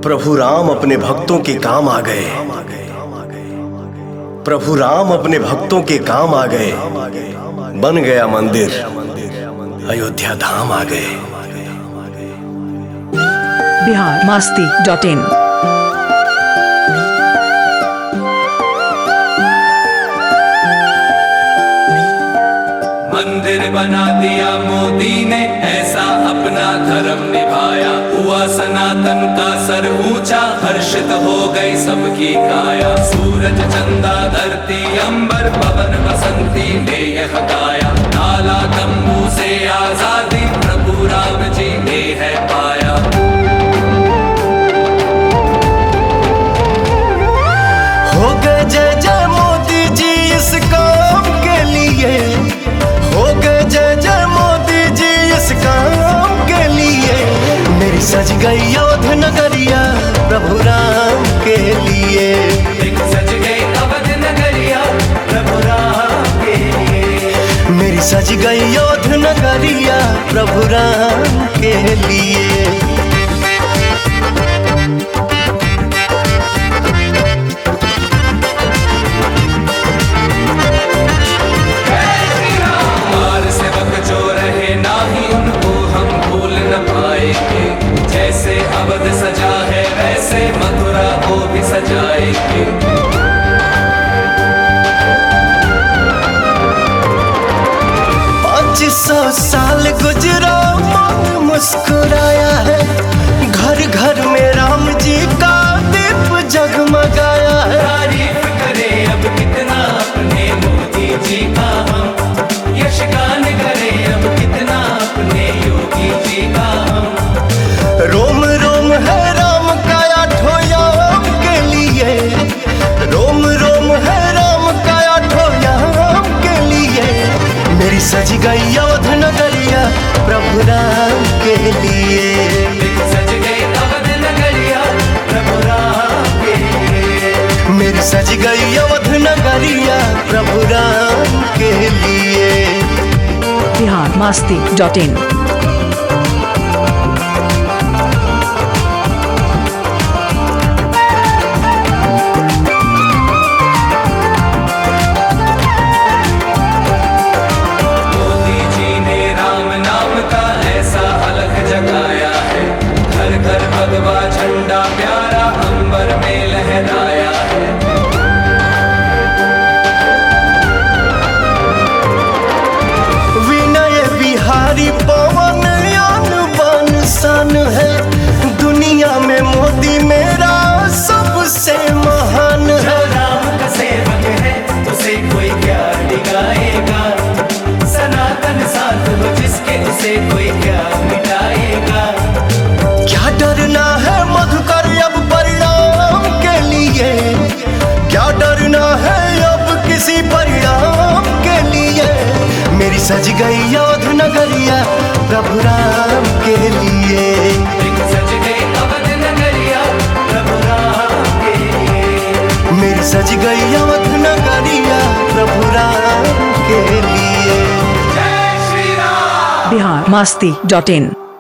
प्रभु राम अपने भक्तों के काम आ गए। प्रभु राम अपने भक्तों के काम आ गए। बन गया मंदिर, अयोध्या धाम आ गए। biharmasti.in। मंदिर बना दिया मोदी ने, ऐसा अपना धर्म निभाया। हुआ सनातन का सर ऊंचा, हर्षित हो गई सबकी काया। सूरज चंदा धरती अंबर, पवन बसंती ने यह गाया। लाला तंबू से आजादी प्रभु राम जी ने है पाया। हो गए जय जय मोदी जी इस काम के लिए। हो गए जय जय मोदी जी इस काम के लिए। मेरी सज गई अवध नगरिया प्रभु राम के लिए। सज गई अवध नगरिया प्रभु राम के लिए। मेरी सज गई अवध नगरिया प्रभु राम के लिए। जैसे अवध सजा है वैसे मथुरा को भी सजाएंगे। 500 साल गुजरा मन मुस्कुराया है। घर घर में राम जी का दीप जगमगाया है। तारीफ करें अब कितना अपने मोदी जी का हम। यशगान करें अब कितना अपने योगी जी का हम। रोम रोम है राम का आठों याम के लिए। रोम रोम है राम का आठों याम के लिए। मेरी सज गई अवध नगरिया प्रभु राम के लिए। सज गई अवध नगरिया प्रभु राम के लिए। मेरी सज गई अवध नगरिया प्रभु राम के लिए। biharmasti.in। भगवा झंडा प्यारा अंबर में लहराया है। विनय बिहारी पवन यान बन सन है। दुनिया में मोदी मेरा सबसे महान है। राम का सेवक है उसे कोई क्या दिखाएगा। सनातन साथ हो जिसके उसे कोई क्या मिटाएगा। क्या डरना है मधुकर अब परिणाम के लिए। क्या डरना है अब किसी परिणाम के लिए। मेरी सज गई अवध नगरिया प्रभु राम के लिए। सज गई अवध नगरिया प्रभु राम के लिए। मेरी सज गई अवध नगरिया प्रभु राम के लिए। जय श्री राम। biharmasti.in।